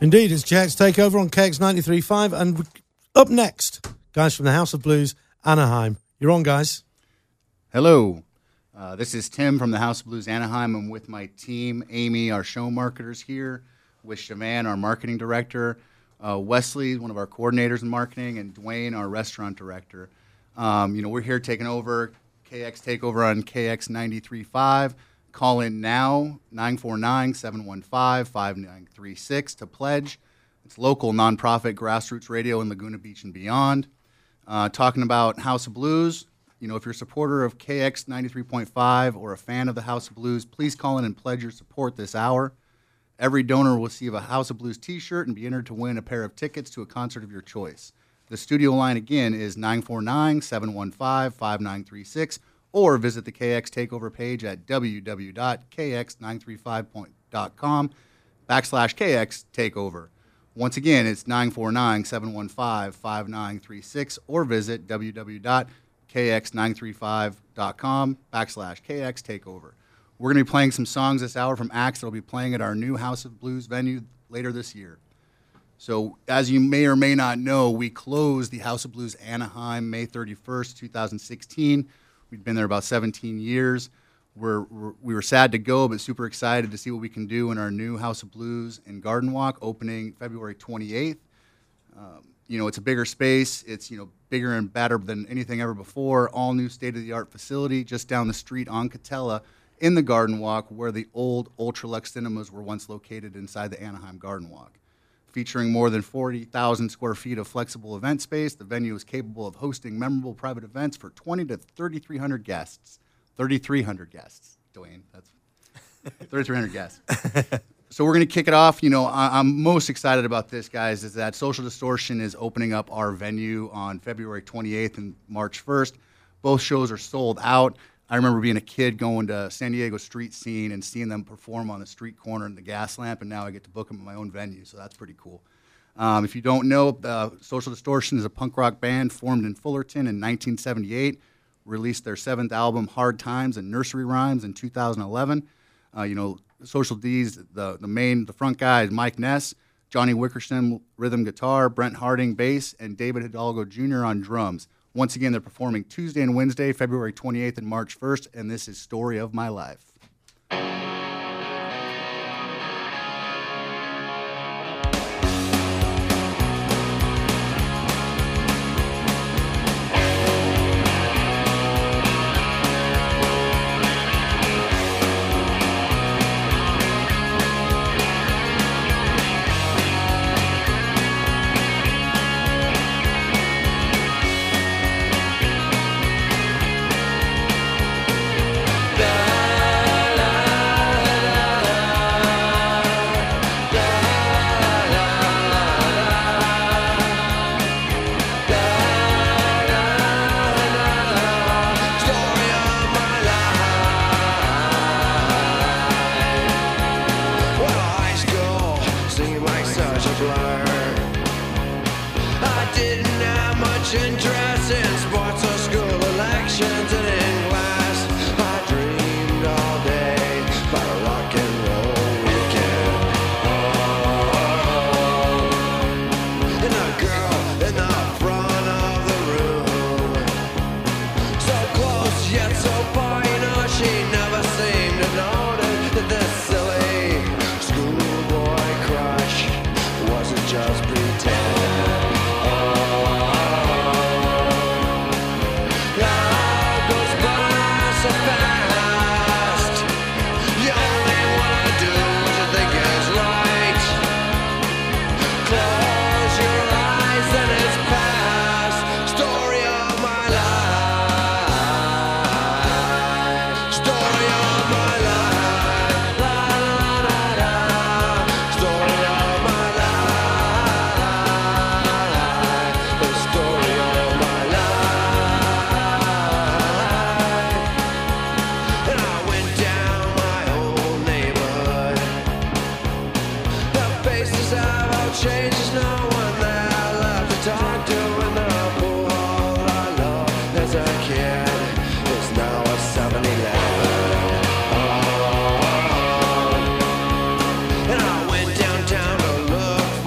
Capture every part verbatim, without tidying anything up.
Indeed, it's K X Takeover on K X ninety-three point five. And up next, guys from the House of Blues, Anaheim. You're on, guys. Hello. Uh, this is Tim from the House of Blues, Anaheim. I'm with my team, Amy, our show marketers here, with Siobhan, our marketing director, uh, Wesley, one of our coordinators in marketing, and Dwayne, our restaurant director. Um, you know, we're here taking over K X Takeover on K X ninety-three point five. Call in now, nine four nine, seven one five, five nine three six to pledge. It's local nonprofit grassroots radio in Laguna Beach and beyond. Uh, talking about House of Blues, you know, if you're a supporter of K X ninety-three point five or a fan of the House of Blues, please call in and pledge your support this hour. Every donor will receive a House of Blues t-shirt and be entered to win a pair of tickets to a concert of your choice. The studio line again is nine four nine, seven one five, five nine three six, or visit the K X Takeover page at w w w dot k x nine three five dot com backslash K X Takeover. Once again, it's nine four nine, seven one five, five nine three six, or visit w w w dot k x nine three five dot com backslash K X Takeover. We're going to be playing some songs this hour from acts that will be playing at our new House of Blues venue later this year. So, as you may or may not know, we closed the House of Blues Anaheim May thirty-first, twenty sixteen. We'd been there about seventeen years. We're, we're, we were sad to go, but super excited to see what we can do in our new House of Blues in Garden Walk, opening February twenty-eighth. Um, you know, it's a bigger space. It's, you know, bigger and better than anything ever before. All new state-of-the-art facility just down the street on Catella in the Garden Walk, where the old Ultralux cinemas were once located inside the Anaheim Garden Walk. Featuring more than forty thousand square feet of flexible event space, the venue is capable of hosting memorable private events for twenty to thirty-three hundred guests. thirty-three hundred guests, Dwayne. That's thirty-three hundred guests. So we're going to kick it off. You know, I- I'm most excited about this, guys, is that Social Distortion is opening up our venue on February twenty-eighth and March first. Both shows are sold out. I remember being a kid going to San Diego Street Scene and seeing them perform on the street corner in the gas lamp, and now I get to book them at my own venue, so that's pretty cool. Um, if you don't know, uh, Social Distortion is a punk rock band formed in Fullerton in nineteen seventy-eight, released their seventh album, Hard Times and Nursery Rhymes, in two thousand eleven. Uh, you know, Social D's, the, the main, the front guy is Mike Ness, Johnny Wickersham, rhythm guitar, Brent Harding, bass, and David Hidalgo Junior on drums. Once again, they're performing Tuesday and Wednesday, February twenty-eighth and March first, and this is Story of My Life. And I went downtown to look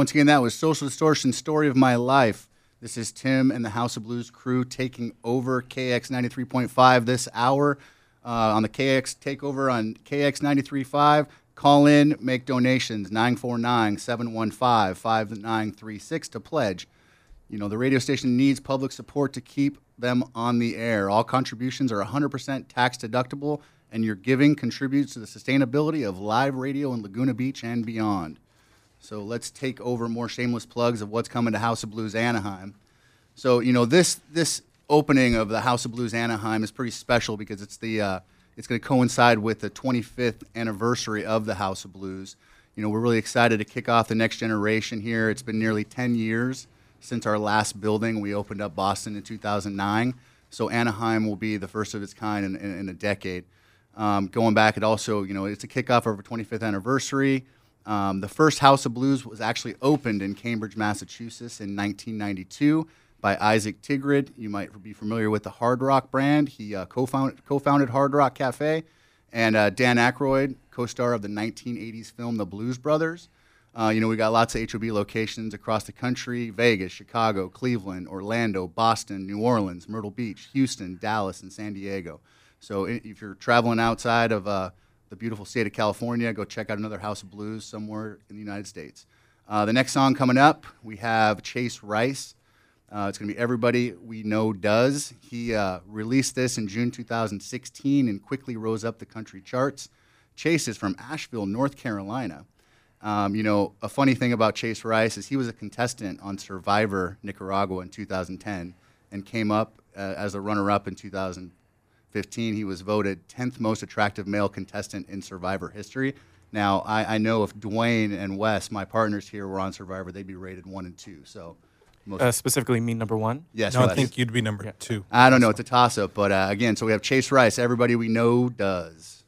once again, that was Social Distortion, Story of My Life. This is Tim and the House of Blues crew taking over K X ninety-three point five this hour uh, on the K X Takeover on K X ninety-three point five. Call in, make donations, nine four nine, seven one five, five nine three six to pledge. You know, the radio station needs public support to keep them on the air. All contributions are one hundred percent tax deductible, and your giving contributes to the sustainability of live radio in Laguna Beach and beyond. So let's take over more shameless plugs of what's coming to House of Blues Anaheim. So, you know, this this opening of the House of Blues Anaheim is pretty special because it's the uh, it's going to coincide with the twenty-fifth anniversary of the House of Blues. You know, we're really excited to kick off the next generation here. It's been nearly ten years since our last building. We opened up Boston in two thousand nine, so Anaheim will be the first of its kind in, in, in a decade. Um, going back, it also, you know, it's a kickoff of our twenty-fifth anniversary. Um, the first House of Blues was actually opened in Cambridge, Massachusetts in nineteen ninety-two by Isaac Tigrid. You might be familiar with the Hard Rock brand. He uh, co-founded, co-founded Hard Rock Cafe. And uh, Dan Aykroyd, co-star of the nineteen eighties film The Blues Brothers. Uh, you know, we got lots of H O B locations across the country: Vegas, Chicago, Cleveland, Orlando, Boston, New Orleans, Myrtle Beach, Houston, Dallas, and San Diego. So if you're traveling outside of uh, the beautiful state of California, go check out another House of Blues somewhere in the United States. Uh, the next song coming up, we have Chase Rice. Uh, it's going to be Everybody We Know Does. He uh, released this in June two thousand sixteen and quickly rose up the country charts. Chase is from Asheville, North Carolina. Um, you know, a funny thing about Chase Rice is he was a contestant on Survivor Nicaragua in two thousand ten and came up uh, as a runner-up in two thousand fifteen. He was voted tenth most attractive male contestant in Survivor history. Now, I, I know if Dwayne and Wes, my partners here, were on Survivor, they'd be rated one and two. So, most uh, specifically, me number one. Yes, no, Wes. I think you'd be number Yeah. two. I don't know. It's a toss-up, but uh, again, so we have Chase Rice. Everybody We Know Does.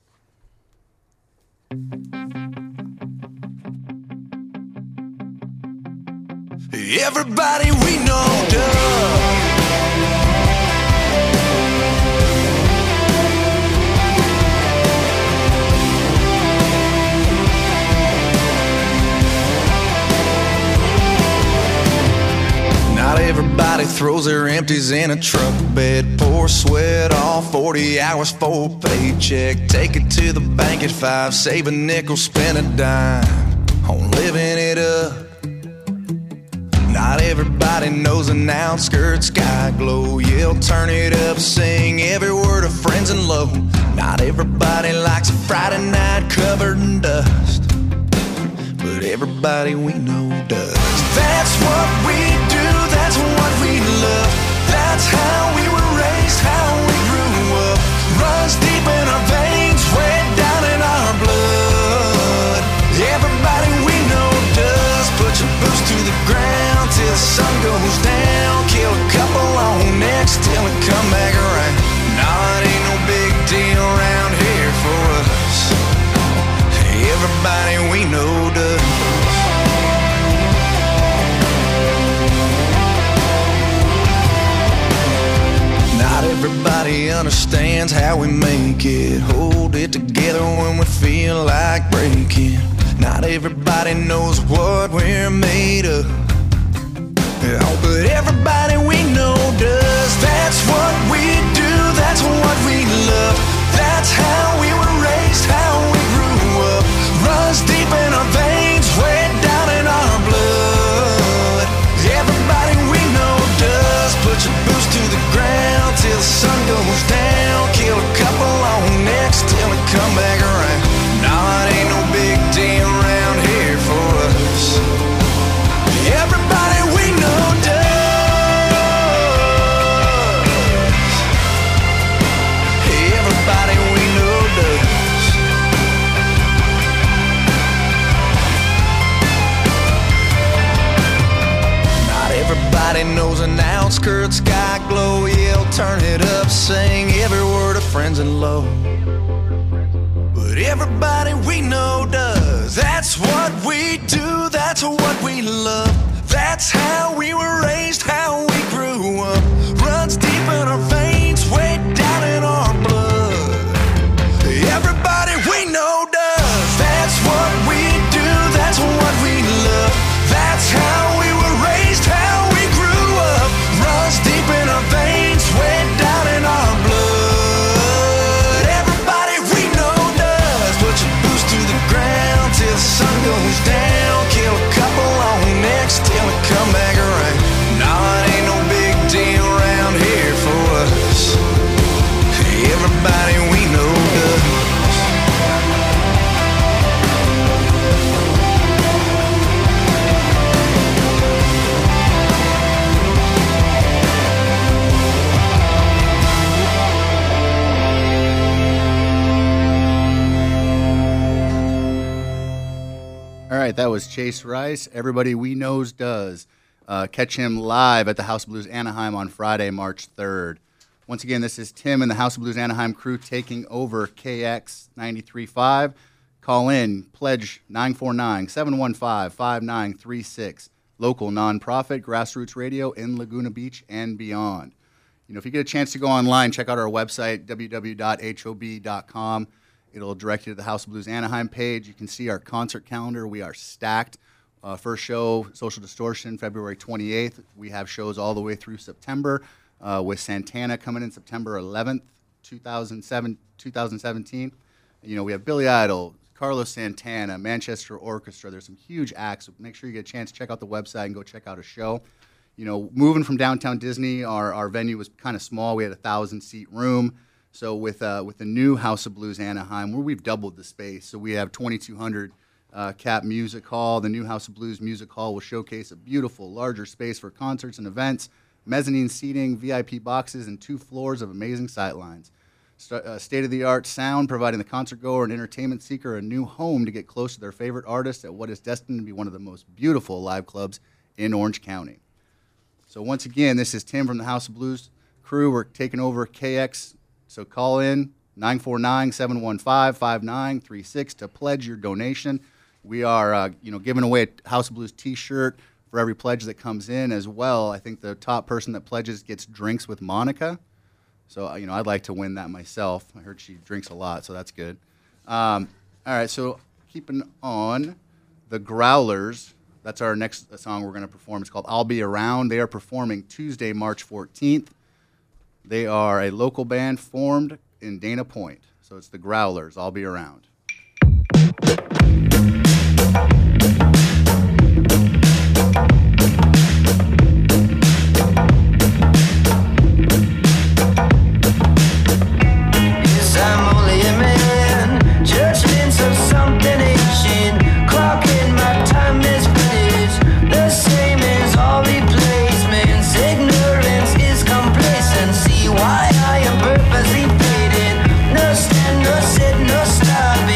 Everybody we know does. Not everybody throws their empties in a truck bed. Pour sweat off forty hours for a paycheck. Take it to the bank at five. Save a nickel, spend a dime on living it up. Not everybody knows an outskirts sky glow. Yell, turn it up, sing every word of Friends in Love. Not everybody likes a Friday night covered in dust, but everybody we know does. That's what we do, that's what we love. That's how we were raised, how we grew up. Runs deep in our veins, way down in our blood. Everybody we know does. Put your boots to the ground till the sun goes down. Kill a couple on next till we come back around. Nah, it ain't no big deal around here for us. Everybody we know does. Not everybody understands how we make it. Hold it together when we feel like breaking. Not everybody knows what we're made of. Oh, but everybody we know does. That's what we do, that's what we love. That's how we were raised, how we grew up. Runs deep in our veins, way down in our blood. Everybody we know does. Put your boots to the ground till the sun goes down. Kill a couple on next till we come back around. Nah, it ain't no big deal around here for us. Everybody we know does. Everybody we know does. Not everybody knows an outskirts sky glow. Yell, turn it up, sing every word of Friends in Love. But everybody we know does. That's what we do, that's what we love. That's how we were raised, how we grew up. Runs deep in our veins, way down in our blood. Everybody we know does. That's what we do, that's what we love. That's that was Chase Rice. Everybody we knows does. Uh, catch him live at the House of Blues Anaheim on Friday, March third. Once again, this is Tim and the House of Blues Anaheim crew taking over K X ninety-three point five. Call in, pledge nine four nine, seven one five, five nine three six. Local nonprofit grassroots radio in Laguna Beach and beyond. You know, if you get a chance to go online, check out our website, w w w dot h o b dot com. It'll direct you to the House of Blues Anaheim page. You can see our concert calendar. We are stacked. Uh, first show, Social Distortion, February twenty-eighth. We have shows all the way through September uh, with Santana coming in September eleventh, two thousand seven, two thousand seventeen. You know, we have Billy Idol, Carlos Santana, Manchester Orchestra. There's some huge acts. So make sure you get a chance to check out the website and go check out a show. You know, moving from downtown Disney, our, our venue was kind of small. We had a thousand-seat room. So with uh, with the new House of Blues Anaheim, where we've doubled the space, so we have twenty-two hundred uh, cap music hall. The new House of Blues music hall will showcase a beautiful, larger space for concerts and events, mezzanine seating, V I P boxes, and two floors of amazing sightlines. St- uh, state-of-the-art sound, providing the concert goer and entertainment seeker a new home to get close to their favorite artists at what is destined to be one of the most beautiful live clubs in Orange County. So once again, this is Tim from the House of Blues crew. We're taking over K X. So call in nine four nine, seven one five, five nine three six to pledge your donation. We are, uh, you know, giving away a House of Blues T-shirt for every pledge that comes in as well. I think the top person that pledges gets drinks with Monica. So, you know, I'd like to win that myself. I heard she drinks a lot, so that's good. Um, all right, so keeping on, the Growlers. That's our next song we're going to perform. It's called I'll Be Around. They are performing Tuesday, March fourteenth. They are a local band formed in Dana Point. So it's the Growlers. I'll Be Around. Yes, I'm only a man, judgments of something ancient, clocking my time is finished, the same as all replacements, ignorance is complacency, why I am purposely faded, no stand, no sit, no stopping.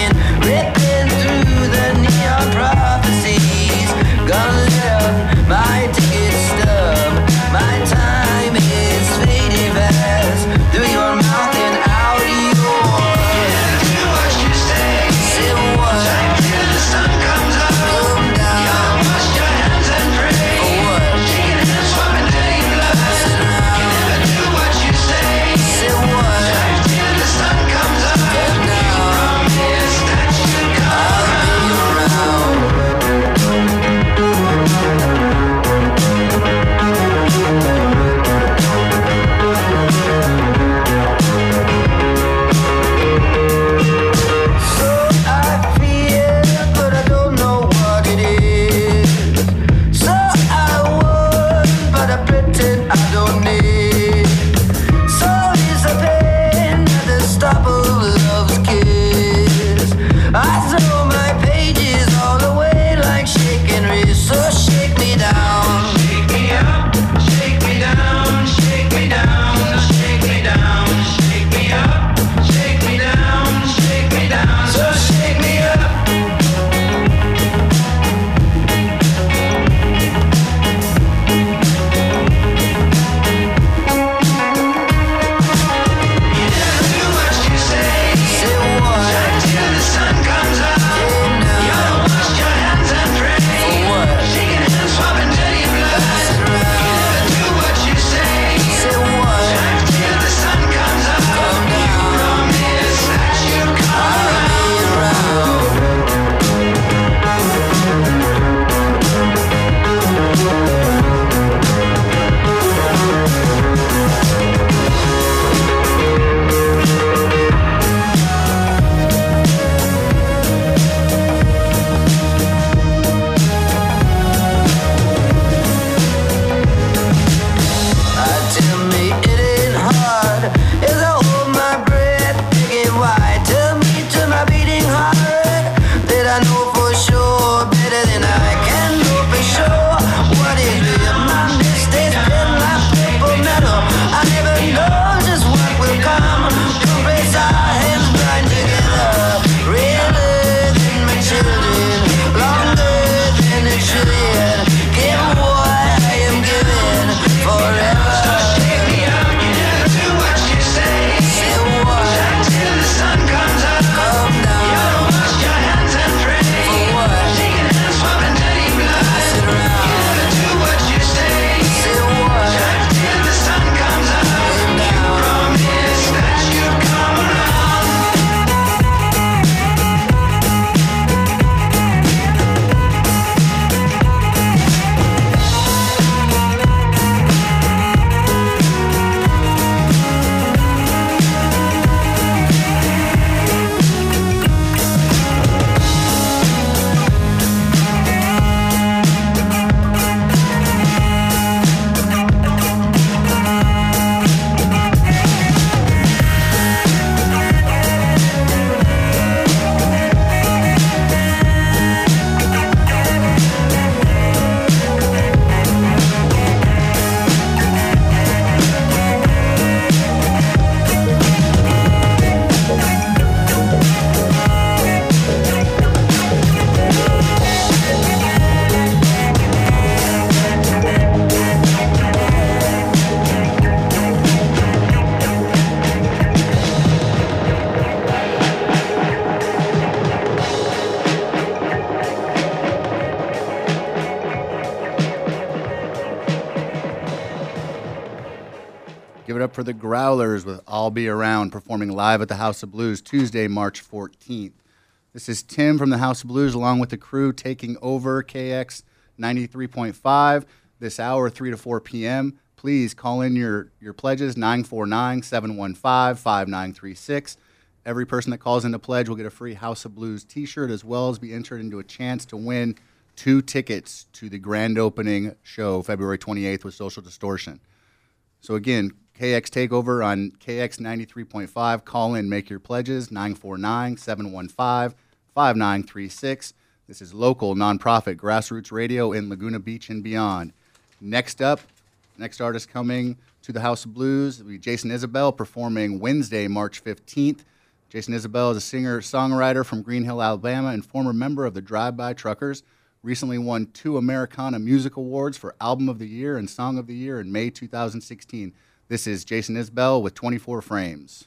Give it up for the Growlers with I'll Be Around, performing live at the House of Blues Tuesday, March fourteenth. This is Tim from the House of Blues, along with the crew, taking over K X ninety-three point five this hour, three to four p.m. Please call in your, your pledges, nine four nine, seven one five, five nine three six. Every person that calls in to pledge will get a free House of Blues t-shirt, as well as be entered into a chance to win two tickets to the grand opening show February twenty-eighth with Social Distortion. So again, K X Takeover on K X ninety-three point five. Call in, make your pledges, nine four nine, seven one five, five nine three six. This is local, nonprofit, grassroots radio in Laguna Beach and beyond. Next up, next artist coming to the House of Blues will be Jason Isabel, performing Wednesday, March fifteenth. Jason Isabel is a singer-songwriter from Green Hill, Alabama, and former member of the Drive-By Truckers. Recently won two Americana Music Awards for Album of the Year and Song of the Year in May two thousand sixteen. This is Jason Isbell with twenty-four frames.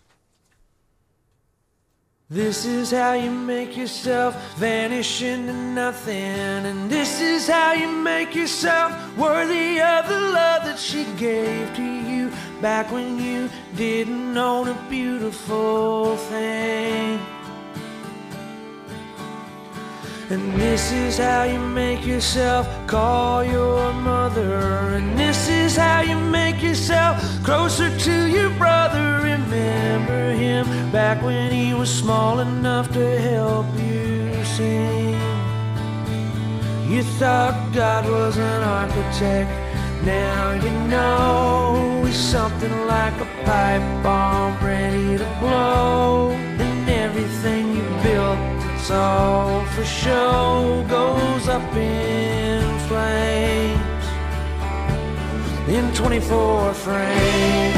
This is how you make yourself vanish into nothing, and this is how you make yourself worthy of the love that she gave to you back when you didn't own a beautiful thing. And this is how you make yourself call your mother, and this is how you make yourself closer to your brother. Remember him back when he was small enough to help you sing. You thought God was an architect, now you know he's something like a pipe bomb ready to blow. And everything you built, it's all for show, goes up in flames in twenty-four frames.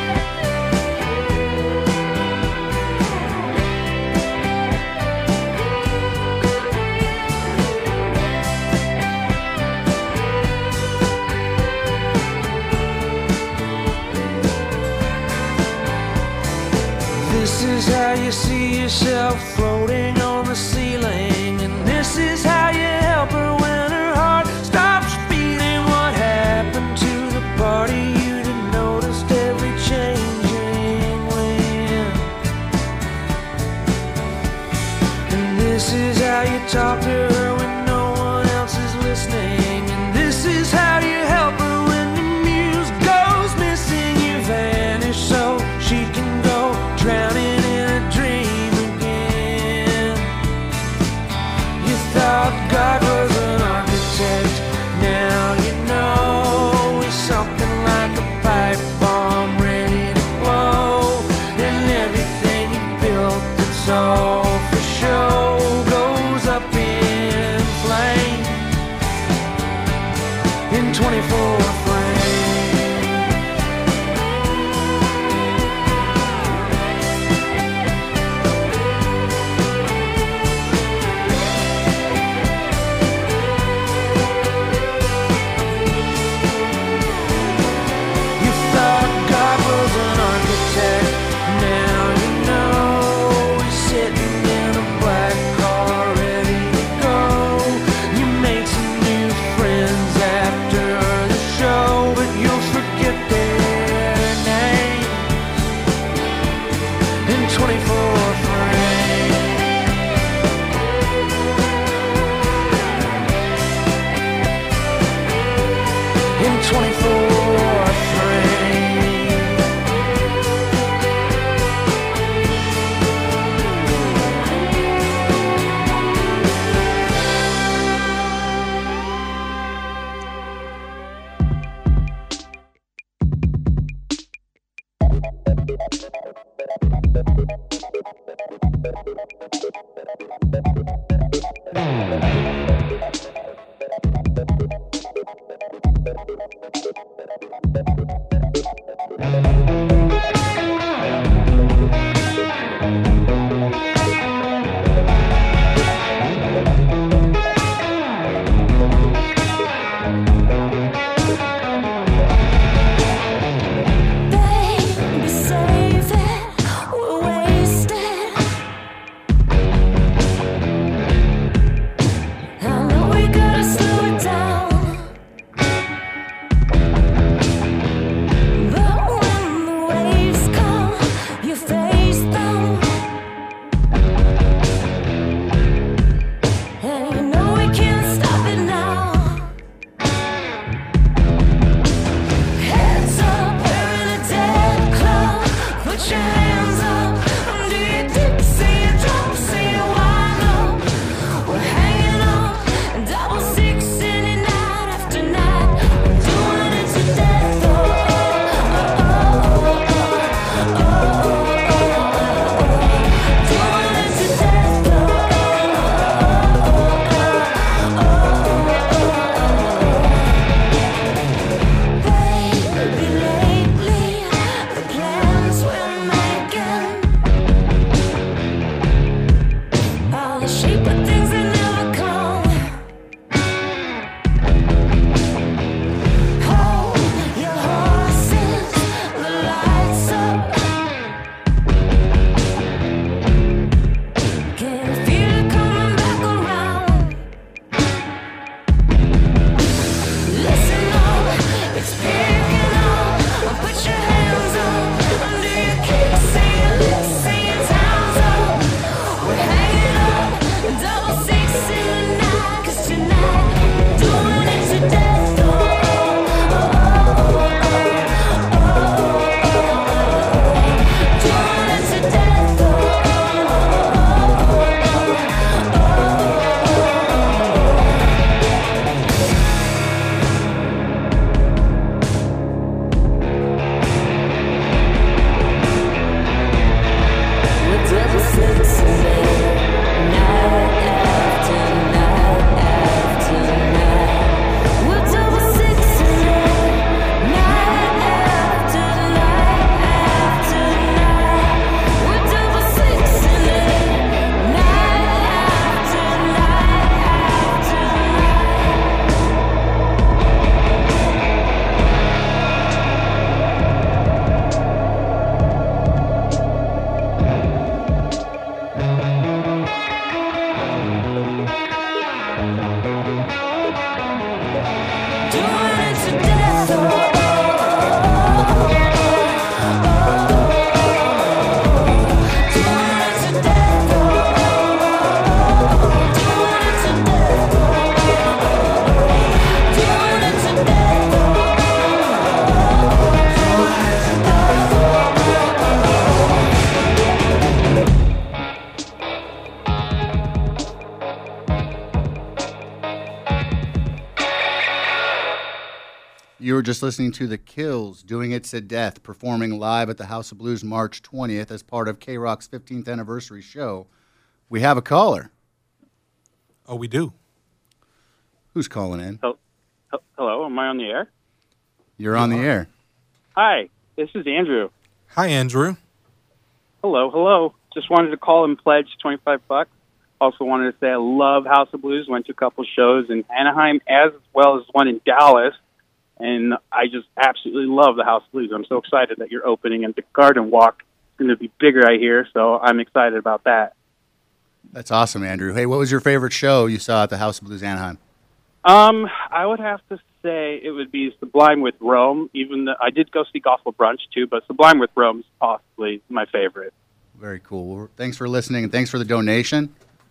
This is how you see yourself floating on the ceiling, and this is how you help her when her heart stops beating. What happened to the party you didn't notice every changing wind? And this is how you talk to her when no one else is listening, and this is how you help her when the muse goes missing. You vanish so she can go drowning in a dream again. You thought God was an architect, now you know he's something like a pipe bomb ready to blow. And everything you built, it's all for show, goes up in flames in twenty-four frames. But when the your hands up. Do you dip, see you drop, see you wind up. We're hanging on, double six in it night after night. We're doing it to death. Oh, oh, oh, oh, oh, oh, oh. Doing it to death. Oh, oh, oh, oh, oh, oh. Baby, lately the plans we're making all the shape of things that never come. Hold your horses, the lights up. Can feel it coming back around. Listen up, it's picking up. Put your hands up under your kicks, say your lips, say your time's up. We're hanging up, double six in the night, 'cause tonight we're doing it to death. Oh, oh, oh, oh, oh, oh. Doing it to death. Oh, oh, oh, we're double six in it, night after night after night. We're double six in it, night after night after night. We're double six in it, night after night after night. Doing it to death. Oh, oh, oh, oh, oh. Doing it to death. Oh, oh, oh, doing it to death. Oh, doing it to death. You were just listening to The Kills, Doing It to Death, performing live at the House of Blues March twentieth as part of K-Rock's fifteenth anniversary show. We have a caller. Oh, we do. Who's calling in? Hel- hel- Hello, am I on the air? You're on the air. Hi, this is Andrew. Hi, Andrew. Hello, hello. Just wanted to call and pledge twenty-five bucks. Also wanted to say I love House of Blues. Went to a couple shows in Anaheim as well as one in Dallas. And I just absolutely love the House of Blues. I'm so excited that you're opening, and the Garden Walk is going to be bigger, I hear, so I'm excited about that. That's awesome, Andrew. Hey, what was your favorite show you saw at the House of Blues Anaheim? Um, I would have to say it would be Sublime with Rome. Even though I did go see Gospel Brunch too, but Sublime with Rome is possibly my favorite. Very cool. Well, thanks for listening, and thanks for the donation.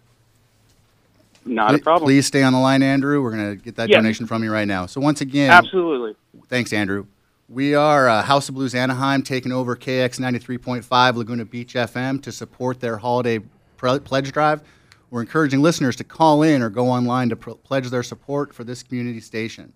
Not a problem. Please stay on the line, Andrew. We're going to get that Yes. donation from you right now. So once again, Absolutely. thanks, Andrew. We are uh, House of Blues Anaheim taking over K X ninety-three point five Laguna Beach F M to support their holiday pre- pledge drive. We're encouraging listeners to call in or go online to pr- pledge their support for this community station.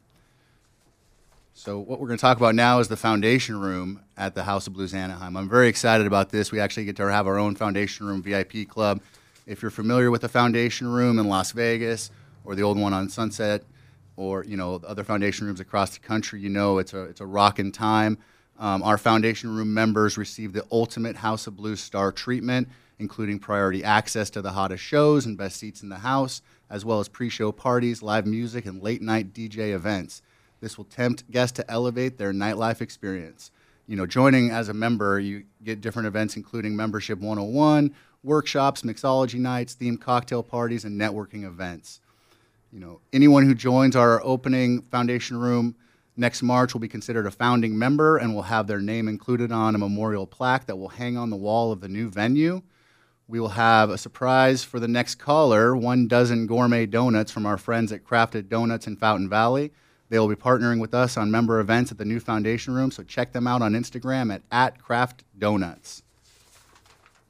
So what we're going to talk about now is the Foundation Room at the House of Blues Anaheim. I'm very excited about this. We actually get to have our own Foundation Room V I P club. If you're familiar with the Foundation Room in Las Vegas or the old one on Sunset or, you know, other Foundation Rooms across the country, you know it's a, it's a rockin' time. Um, our Foundation Room members receive the ultimate House of Blues star treatment, including priority access to the hottest shows and best seats in the house, as well as pre-show parties, live music, and late-night D J events. This will tempt guests to elevate their nightlife experience. You know, joining as a member, you get different events, including Membership one oh one, workshops, mixology nights, themed cocktail parties, and networking events. You know, anyone who joins our opening Foundation Room next March will be considered a founding member and will have their name included on a memorial plaque that will hang on the wall of the new venue. We will have a surprise for the next caller, one dozen gourmet donuts from our friends at Crafted Donuts in Fountain Valley. They will be partnering with us on member events at the new Foundation Room, so check them out on Instagram at, at Craft Donuts.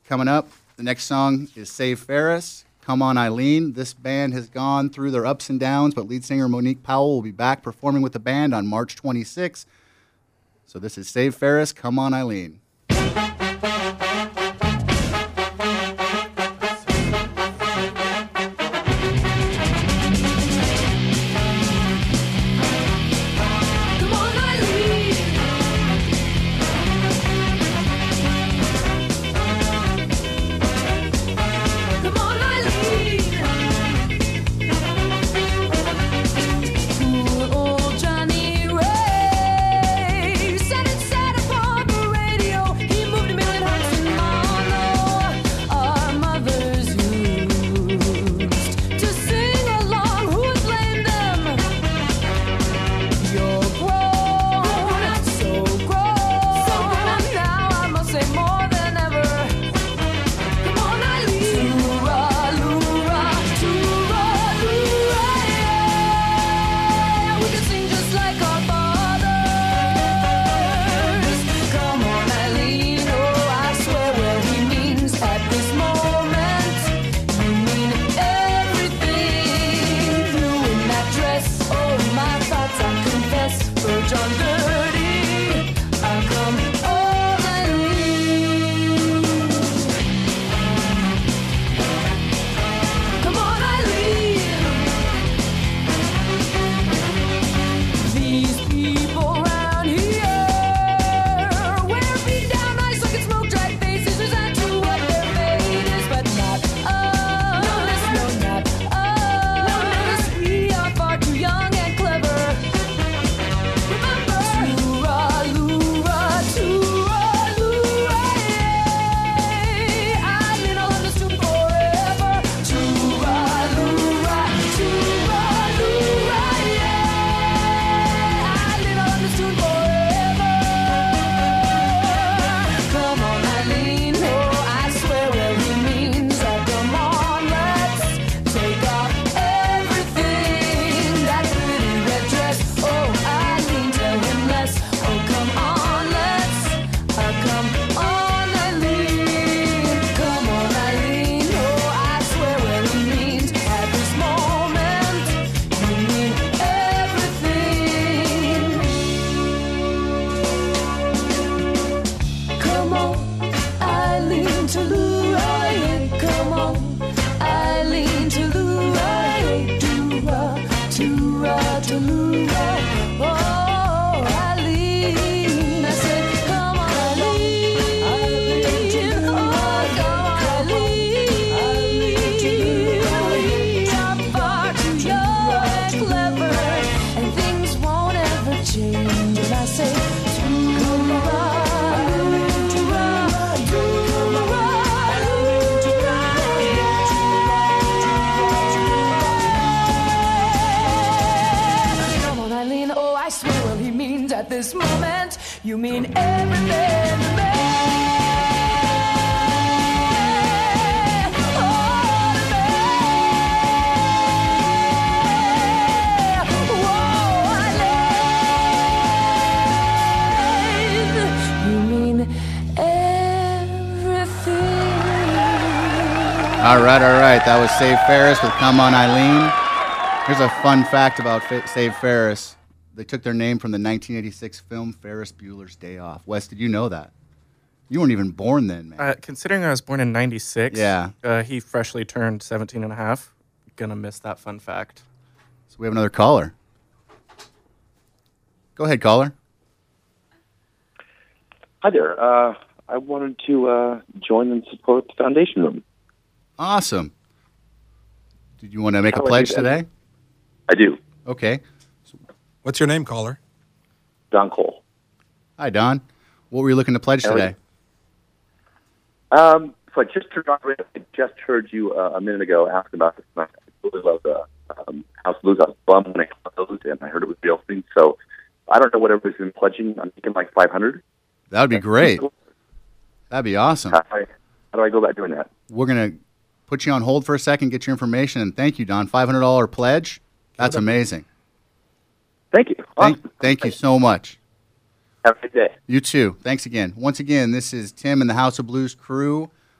Coming up, the next song is Save Ferris, Come On Eileen. This band has gone through their ups and downs, but lead singer Monique Powell will be back performing with the band on March twenty-sixth. So this is Save Ferris, Come On Eileen. This moment, you mean everything to me. Oh, to me. Whoa, Eileen, you mean everything. All right, all right. That was Save Ferris with Come On Eileen. Here's a fun fact about Fa- Save Ferris. They took their name from the nineteen eighty-six film Ferris Bueller's Day Off. Wes, did you know that? You weren't even born then, man. Uh, considering I was born in ninety-six, Yeah. uh, he freshly turned seventeen and a half. Gonna miss that fun fact. So we have another caller. Go ahead, caller. Hi there. Uh, I wanted to uh, join and support the Foundation Room. Awesome. Did you want to make How a do I pledge do that? today? I do. Okay. What's your name, caller? Don Cole. Hi, Don. What were you looking to pledge How are today? Um, so I just turned on, I just heard you uh, a minute ago asking about this. I really love the um, House of Blues. I was bummed when it closed, and I heard it was reopening. So I don't know what everybody's been pledging. I'm thinking like five hundred. That would be great. That'd be awesome. How, how do I go about doing that? We're going to put you on hold for a second, get your information, and thank you, Don. five hundred dollars pledge. That's amazing. Thank you. Awesome. Thank, thank you so much. Have a good day. You too. Thanks again. Once again, this is Tim and the House of Blues crew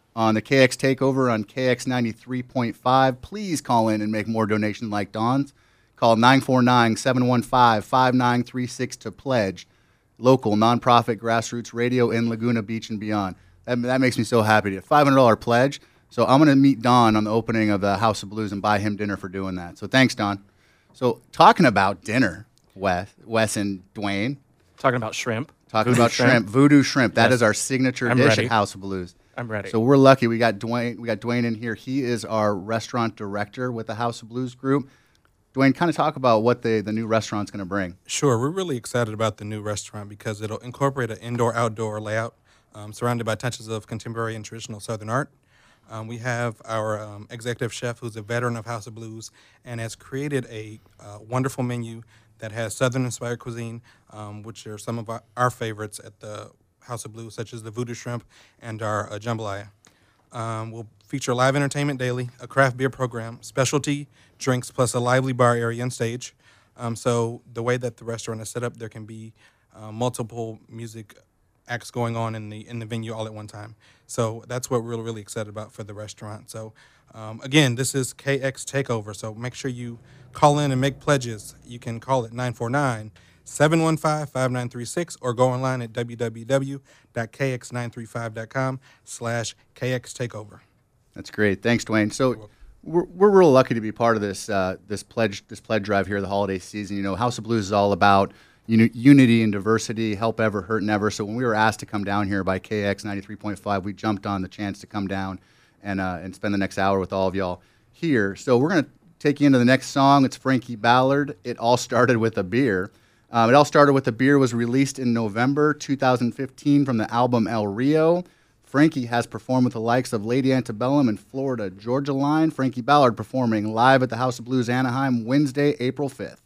on the K X Takeover on K X ninety-three point five. Please call in and make more donations like Don's. Call nine four nine, seven one five, five nine three six to pledge. Local, nonprofit, grassroots radio in Laguna Beach and beyond. That, that makes me so happy. A five hundred dollars pledge. So I'm going to meet Don on the opening of the House of Blues and buy him dinner for doing that. So thanks, Don. So talking about dinner, Wes, Wes and Dwayne. Talking about shrimp. Talking about shrimp. shrimp, voodoo shrimp. That Yes. is our signature I'm dish ready. at House of Blues. I'm ready. So we're lucky. We got Dwayne. We got Dwayne in here. He is our restaurant director with the House of Blues group. Dwayne, kind of talk about what the the new restaurant's going to bring. Sure, we're really excited about the new restaurant because it'll incorporate an indoor-outdoor layout um, surrounded by touches of contemporary and traditional Southern art. Um, we have our um, executive chef, who's a veteran of House of Blues, and has created a uh, wonderful menu that has Southern-inspired cuisine, um, which are some of our, our favorites at the House of Blues, such as the voodoo shrimp and our uh, jambalaya. Um, we'll feature live entertainment daily, a craft beer program, specialty drinks, plus a lively bar area and stage. Um, so the way that the restaurant is set up, there can be uh, multiple music acts going on in the in the venue all at one time. So that's what we're really excited about for the restaurant. So um, again, this is K X Takeover. So make sure you call in and make pledges. You can call it nine four nine, seven one five, five nine three six or go online at w w w dot k x nine three five dot com slash K X Takeover. That's great. Thanks, Dwayne. So we're we're real lucky to be part of this uh, this pledge this pledge drive here the holiday season. You know, House of Blues is all about uni- unity and diversity, help ever, hurt never. So when we were asked to come down here by K X ninety-three point five, we jumped on the chance to come down and uh, and spend the next hour with all of y'all here. So we're gonna take you into the next song. It's Frankie Ballard. It all started with a beer. Um, it all started with a beer was released in November two thousand fifteen from the album El Rio. Frankie has performed with the likes of Lady Antebellum and Florida Georgia Line. Frankie Ballard performing live at the House of Blues Anaheim Wednesday, April fifth.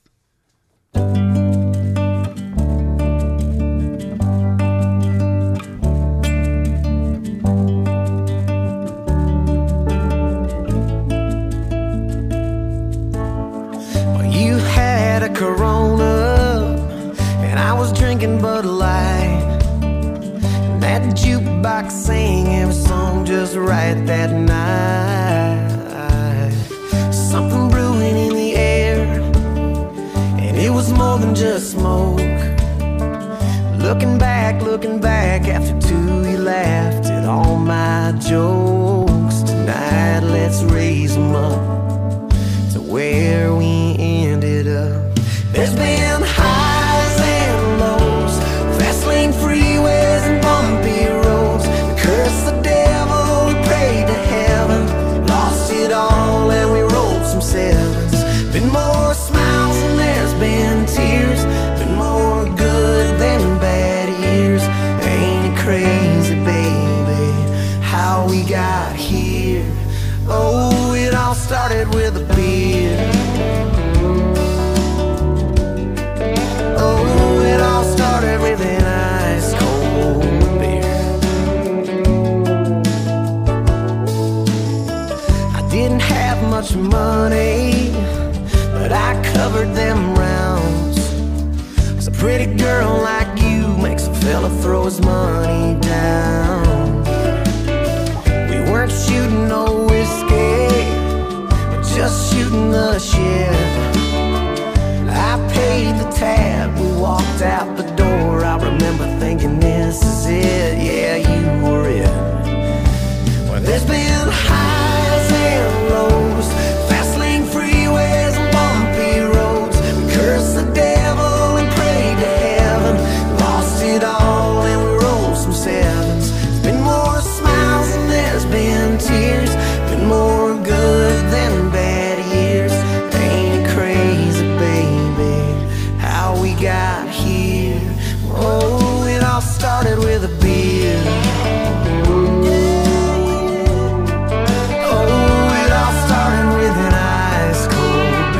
Well, you had a Corona, and I was drinking Bud Light. And that jukebox sang every song just right that night. Something brewing in the air, and it was more than just smoke. Looking back, looking back, after two you laughed at all my jokes. Tonight let's raise them up to where we ended up. There's been highs and lows, fast lane freeways and bumpy roads. We cursed the devil, we prayed to heaven, lost it all and we rolled some sevens. Been more smiles than there's been tears, been more good than bad years. Ain't it crazy, baby, how we got here? Oh, it all started with a beer. Oh, it all started with an ice cold beer. I didn't have much money, but I covered them rounds. 'Cause a pretty girl like you makes a fella throw his money down. We weren't shooting no whiskey, but just shooting the shit. I paid the tab, we walked out the door. I remember thinking this is it, yeah, you were it. Well, there's been highs and lows, fast lane freeways and bumpy roads. We cursed the devil and prayed to heaven, lost it all and we rolled some sevens. There's been more smiles than there's been tears, been more good than bad years. Ain't it crazy, baby, how we got here? Oh, it all started with a beer. Oh, it all started with an ice cold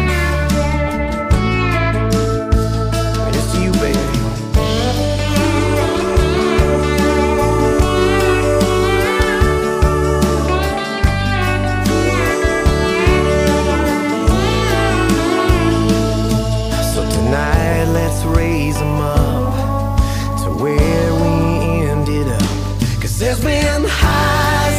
beer. It's you, baby. So tonight let's raise them up to where we ended up. 'Cause there's been highs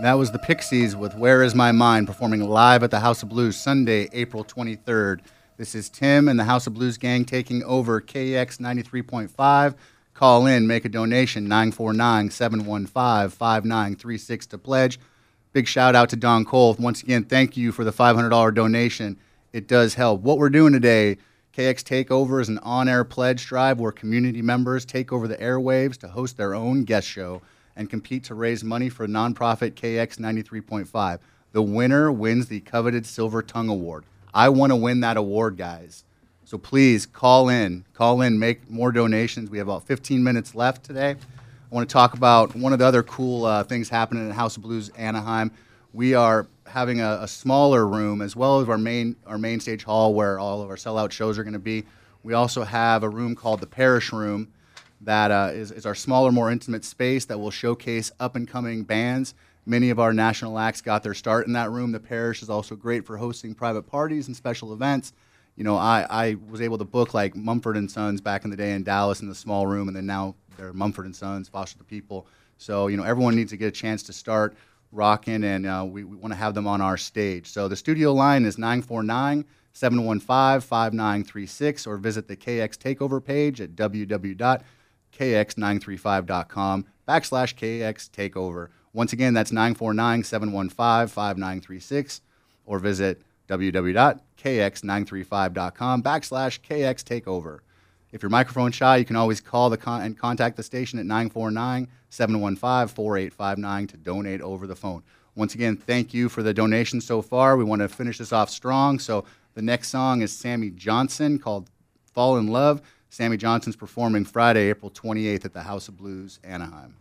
that was the Pixies with Where Is My Mind, performing live at the House of Blues Sunday, April twenty-third. This is Tim and the House of Blues gang taking over K X ninety-three point five. Call in, make a donation, nine four nine, seven one five, five nine three six to pledge. Big shout out to Don Cole. Once again, thank you for the five hundred dollars donation. It does help. What we're doing today, K X Takeover, is an on-air pledge drive where community members take over the airwaves to host their own guest show and compete to raise money for nonprofit K X ninety-three point five. The winner wins the coveted Silver Tongue Award. I want to win that award, guys. So please call in. Call in, make more donations. We have about fifteen minutes left today. I want to talk about one of the other cool uh, things happening at House of Blues Anaheim. We are having a, a smaller room as well as our main our main stage hall where all of our sellout shows are going to be. We also have a room called the Parish Room that uh, is, is our smaller, more intimate space that will showcase up-and-coming bands. Many of our national acts got their start in that room. The Parish is also great for hosting private parties and special events. You know, I, I was able to book like Mumford and Sons back in the day in Dallas in the small room, and then now they're Mumford and Sons, Foster the People. So, you know, everyone needs to get a chance to start rocking, and uh, we, we want to have them on our stage. So the studio line is nine four nine, seven one five, five nine three six, or visit the K X Takeover page at w w w dot k x nine three five dot com backslash K X Takeover. Once again, that's nine four nine, seven one five, five nine three six, or visit w w w dot k x nine three five dot com backslash K X Takeover. If you're microphone shy, you can always call the con- and contact the station at nine four nine, seven one five, four eight five nine to donate over the phone. Once again, thank you for the donation so far. We want to finish this off strong. So the next song is Sammy Johnson called Fall in Love. Sammy Johnson's performing Friday, April twenty-eighth at the House of Blues, Anaheim.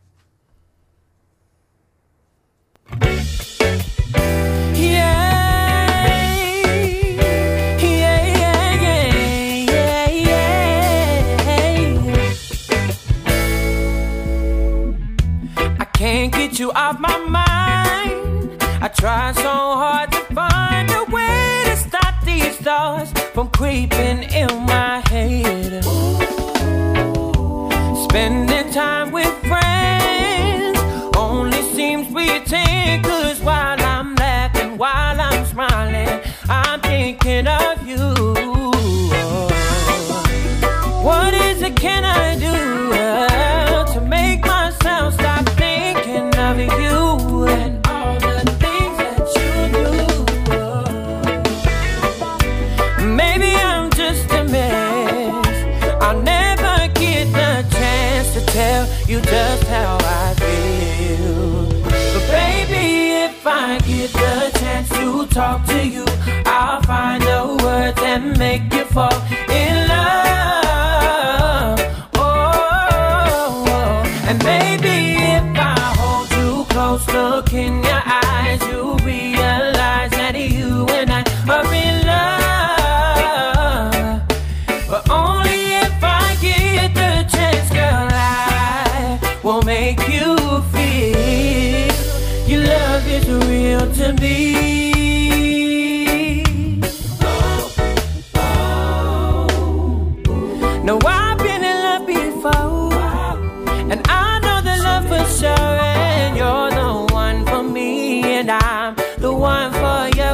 Yeah. Can't get you off my mind. I try so hard to find a way to stop these thoughts from creeping in my head. Spending time with friends only seems pretend, 'cause while I'm laughing, while I'm smiling, I'm thinking of you. What is it can I do uh, to make myself stop thinking of you and all the things that you do? Maybe I'm just a mess. I'll never get the chance to tell you just how I feel. But baby, if I get the chance to talk to you, I'll find the words that make you fall in love. And baby, if I hold you close, look in your eyes, you'll realize that you and I are in love. But only if I get the chance, girl, I will make you feel your love is real to me. Oh, oh. No, I've been in love before, and I know the love for sure, and you're the one for me, and I'm the one for you.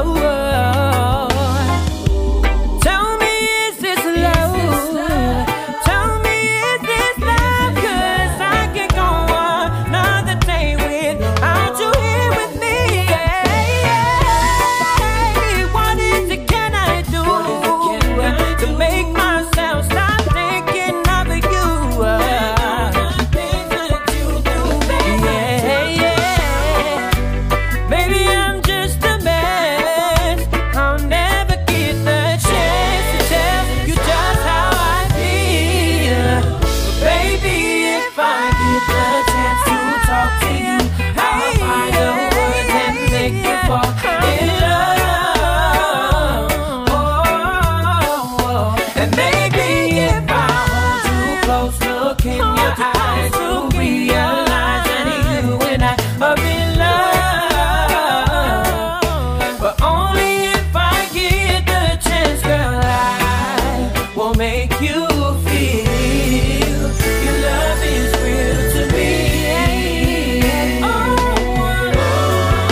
Tell me, is this love? Tell me, is this love? 'Cause I can't go on another day without you here with me. What is it can I do to make myself stop thinking of you? Maybe I'm just a mess. I'll never get the chance to tell you just how I feel. But baby, if I get the chance to talk to you, I'll find the words that make you fall in love. Oh, oh, oh. And maybe if I hold you close, look in your eyes, you'll realize that you and I are in love. But only if I get the chance, girl, I will make you feel your love is real to me. Oh, oh,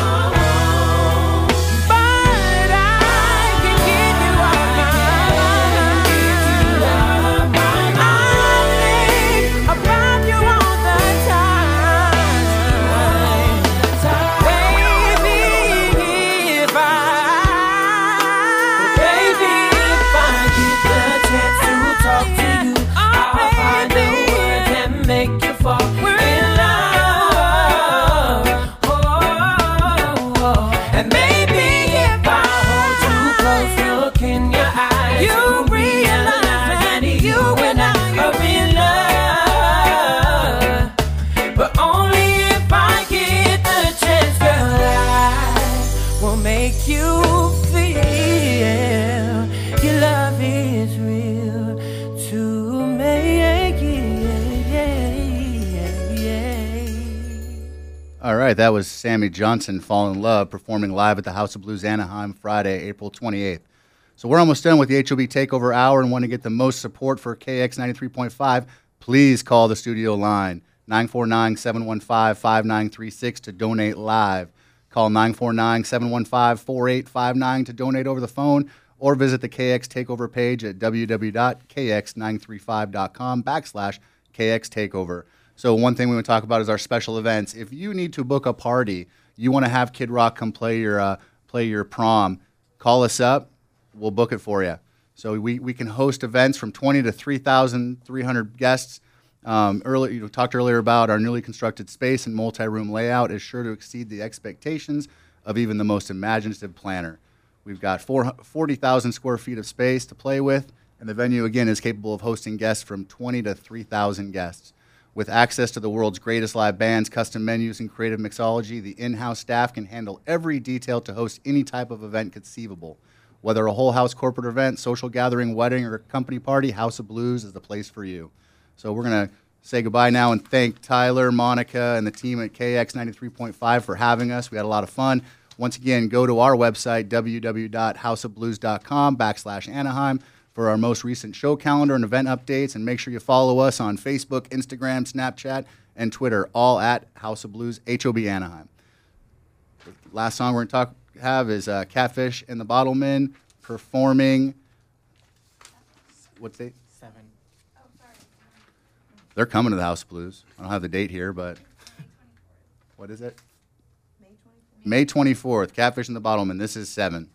right, that was Sammy Johnson, Fall in Love, performing live at the House of Blues Anaheim Friday, April twenty-eighth. So we're almost done with the H O B Takeover Hour and want to get the most support for K X ninety-three point five. Please call the studio line, nine four nine, seven one five, five nine three six to donate live. Call nine four nine, seven one five, four eight five nine to donate over the phone, or visit the K X Takeover page at w w w dot k x nine three five dot com backslash K X Takeover. So one thing we want to talk about is our special events. If you need to book a party, you want to have Kid Rock come play your uh, play your prom, call us up. We'll book it for you. So we, we can host events from twenty to three thousand three hundred guests. Um, earlier, you talked earlier about our newly constructed space and multi-room layout is sure to exceed the expectations of even the most imaginative planner. We've got forty thousand square feet of space to play with, and the venue, again, is capable of hosting guests from twenty to three thousand guests. With access to the world's greatest live bands, custom menus, and creative mixology, the in-house staff can handle every detail to host any type of event conceivable. Whether a whole house corporate event, social gathering, wedding, or company party, House of Blues is the place for you. So we're going to say goodbye now and thank Tyler, Monica, and the team at K X ninety-three point five for having us. We had a lot of fun. Once again, go to our website, w w w dot house of blues dot com backslash Anaheim for our most recent show calendar and event updates. And make sure you follow us on Facebook, Instagram, Snapchat, and Twitter, all at House of Blues, H O B Anaheim. The last song we're going to talk have is uh, Catfish and the Bottlemen performing, what's the date? Seven. They're coming to the House of Blues. I don't have the date here, but what is it? May twenty-fourth, Catfish and the Bottlemen. This is seven.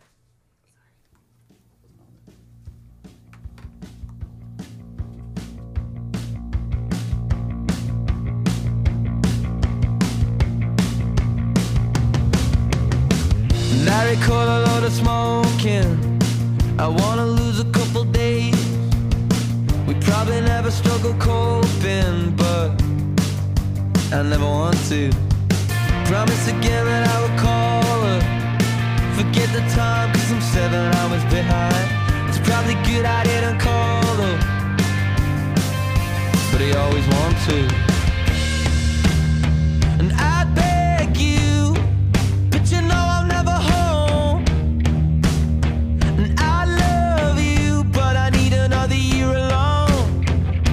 I recall a lot of smoking. I wanna lose a couple days. We probably never struggle coping, but I never want to. Promise again that I would call her. Forget the time, cause I'm seven hours behind. It's probably good I didn't call her, but I always want to. And I beg you, but you know I'm never home. And I love you, but I need another year alone.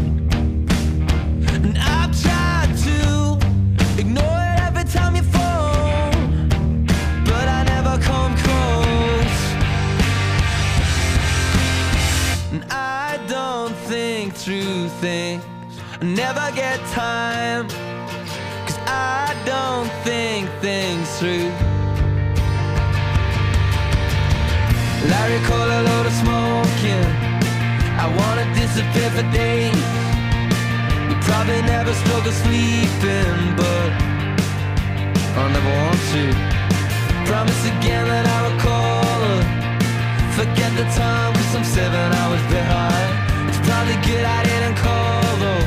And I've tried to ignore it every time you phone, but I never come close. And I don't think through things, I never get time, cause I don't think things through. I recall a load of smoking. I wanna disappear for days. We probably never struggle sleeping, but I never want to. Promise again that I would call her. Forget the time, cause I'm seven hours behind. It's probably good I didn't call though,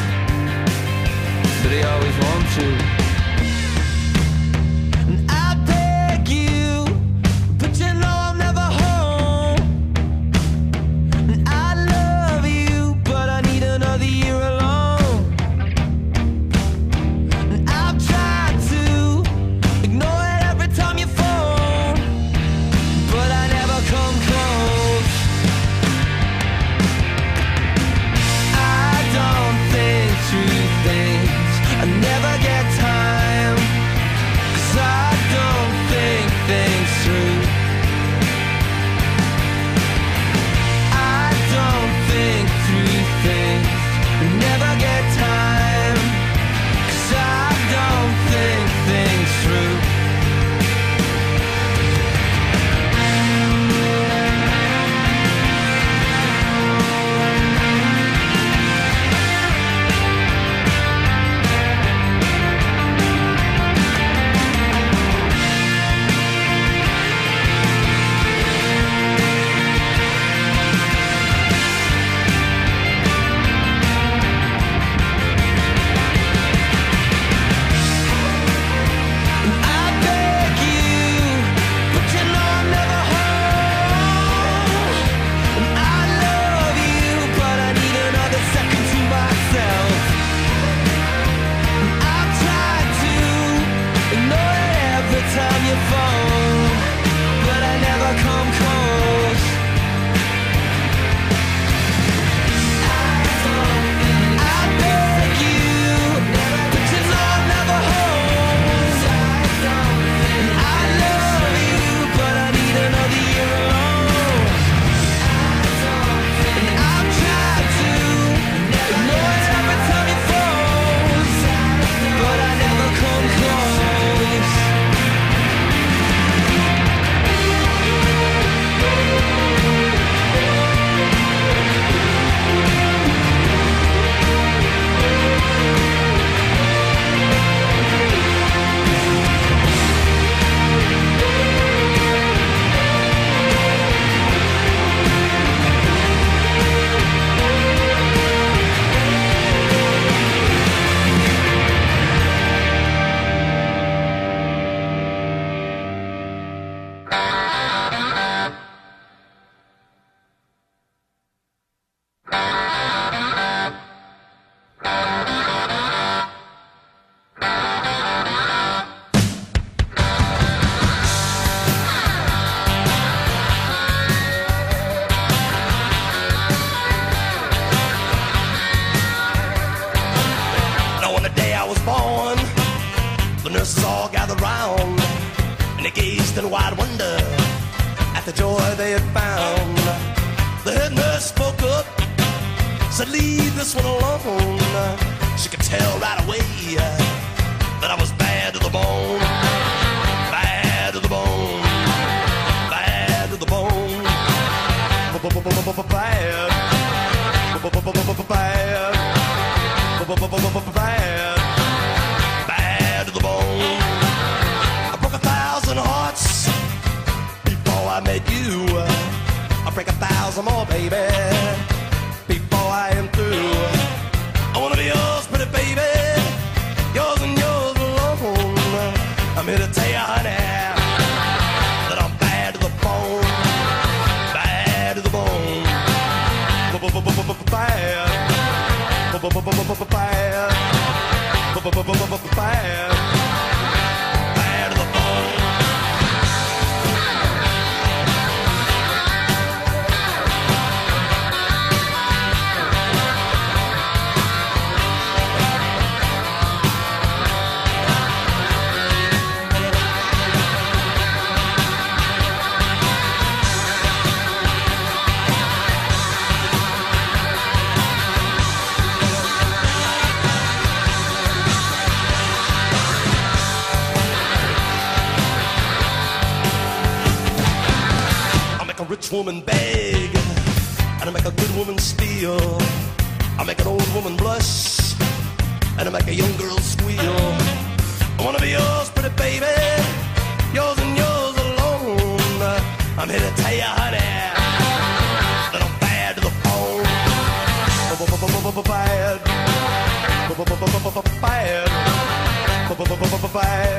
but I always want to. And I beg you, but you know I'm never home. And I love you, but I need another year alone. And I've tried to ignore it every time you phone, but I never come close. I don't think through things, I never get time. and they gazed in wide wonder at the joy they had found. The head nurse spoke up, said, leave this one alone. She could tell right away that I was bad to the bone. Bad to the bone. Bad to the bone. Bad. Bad. Bad. Bad to the bone. I broke a thousand hearts before I met you. I'll break a thousand more, baby, before I am through. I wanna be yours, pretty baby, yours and yours alone. I'm here to tell you, honey, that I'm bad to the bone, bad to the bone, bad, bad, bad, bad to the bone. Rich woman beg, and I make a good woman steal. I make an old woman blush, and I make a young girl squeal. I wanna be yours, pretty baby, yours and yours alone. I'm here to tell you, honey, that I'm bad to the bone. Bad, bad, bad,